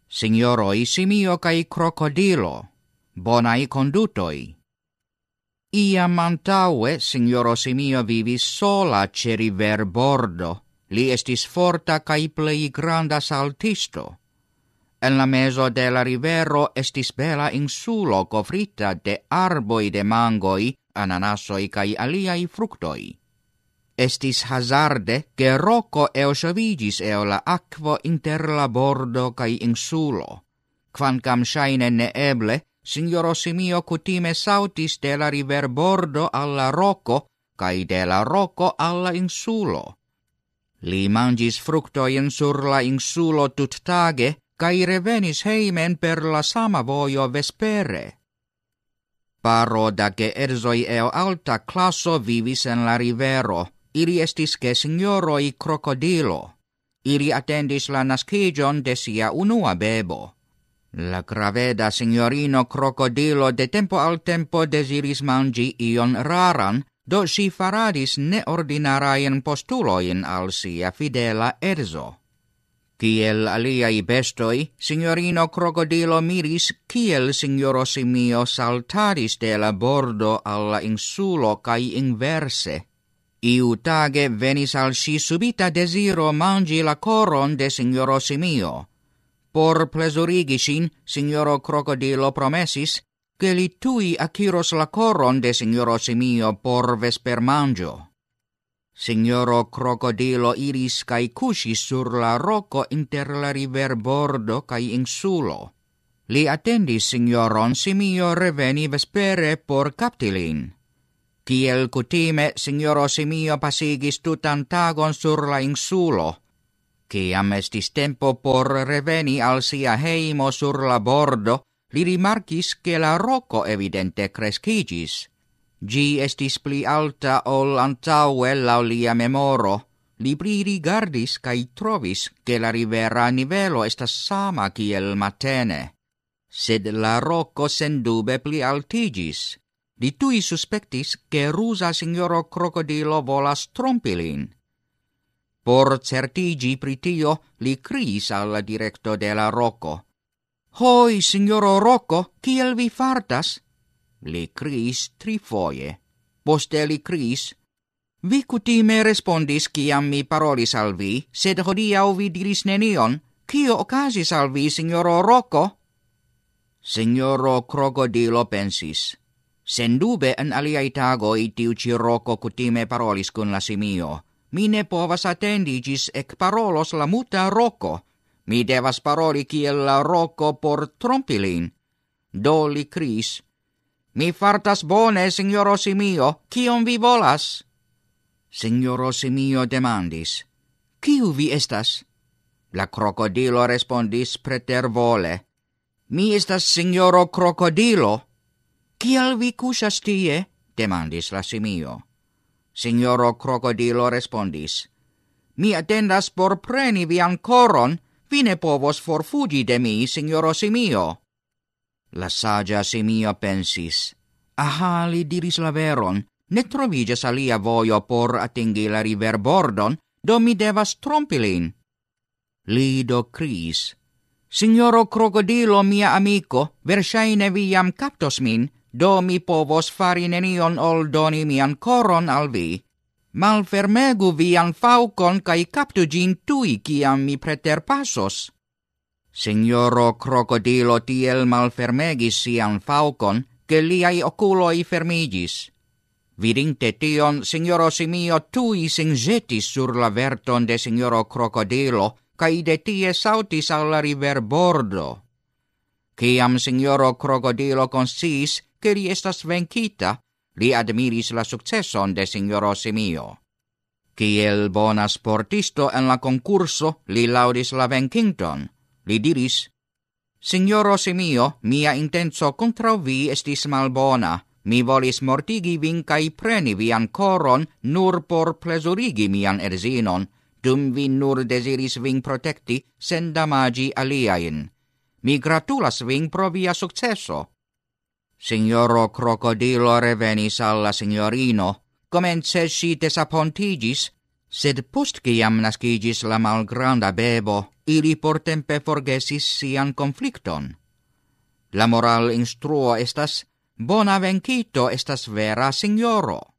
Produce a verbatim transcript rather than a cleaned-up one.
Signoroi simio kai crocodilo, bonai condutoi. Iam antaue signoro simio vivis sola ce river bordo, li estis forta kai plei granda saltisto. En la meso de la rivero estis bela insulo covrita de arboi de mangoi, ananasoi kai aliai fructoi. Estis hazarde che Rocco eosovigis eo la aquo inter la bordo kai insulo. Quancam shaine ne eble, signoro simio cutime sautis de la river bordo alla Rocco, kai de la Rocco alla insulo. Li mangis fructoien sur la insulo tut tage, kai revenis heimen per la sama vojo vespere. Paro da che erzoi eo alta classo vivis en la rivero, iri estis che signoroi crocodilo. Iri attendis la nascigion de sia unua bebo. La graveda signorino crocodilo de tempo al tempo desiris mangi ion raran, do si faradis neordinaraien postuloin al sia fidela erzo. Kiel aliai bestoi, signorino crocodilo miris kiel signoro simio saltadis de la bordo alla insulo kai inverse. Iu tage venis al si subita desiro mangi la coron de signoro simio. Por plesurigi sin, signoro crocodilo promesis che li tui aciros la coron de signoro simio por vesper mangio. Signoro crocodilo iris kai cusis sur la rocco inter la river bordo kai insulo. Li attendis signoron simio reveni vespere por captilin. Kiel cutime, signoro simio pasigis tutan tagon sur la insulo. Ciam estis tempo por reveni al sia heimo sur la bordo, li rimarcis che la rocco evidente crescigis. Gi estis pli alta ol antaue lau lia memoro. Li pli rigardis cae trovis che la rivera nivelo estas sama kiel matene. Sed la rocco sendube pli altigis. Li tui suspectis che rusa signoro crocodilo volas trompilin. Por certigi pritio, li criis alla directo de la rocco. Hoi, signoro Rocco, kiel vi fartas? Li criis trifoje. Poste li criis, vi cutime respondis ciam mi parolis al vi, sed hodiau vi diris nenion, cio ocasis al vi, signoro Rocco? Signoro crocodilo pensis, sendube en aliai tagoi tiu ci Rocco cutime parolis cun la simio. Mi ne povas attendigis ec parolos la muta Rocco. Mi devas paroli kiel la Rocco por trompilin. Do li criis, mi fartas bone, signoro simio, cion vi volas? Signoro simio demandis, ciu vi estas? La crocodilo respondis pretervole, mi estas signoro crocodilo. Kiel vi cusas tie? Demandis la simio. Signoro crocodilo respondis, mi attendas por preni vian coron, vi ne povos forfugi de mi, signoro simio. La sagia simio pensis, aha, li diris la veron, ne trovigas alia vojo por atingi la river bordon, do mi devas trompilin. Li do criis, signoro crocodilo mia amico, versaine vi jam captos min, do mi povos fari nenion ol doni mian coron al vi. Malfermegu vian faucon cae captu gin tui ciam mi preterpassos. Signoro crocodilo tiel malfermegis sian faucon, che liai oculoi fermigis. Vidinte tion, signoro simio tui singetis sur la verton de signoro crocodilo, cae de tie sautis alla river bordo. Ciam signoro crocodilo consciis che li estas vencita, li admiris la successon de signoro simio. Kiel bona sportisto en la concurso, li laudis la vencinton. Li diris, signoro simio, mia intenso contra vi estis malbona. Mi volis mortigi vin cae preni vian coron nur por plesurigi mian erzinon, dum vi nur desiris vin protecti sen damagi aliain. Mi gratulas vin pro via successo. Signoro crocodilo revenis alla signorino. Comence si desapontigis, Sed post ciam nascigis la malgranda bebo, ili portempe forgesis sian conflicton. La moral instruo estas, bona vencito estas vera signoro.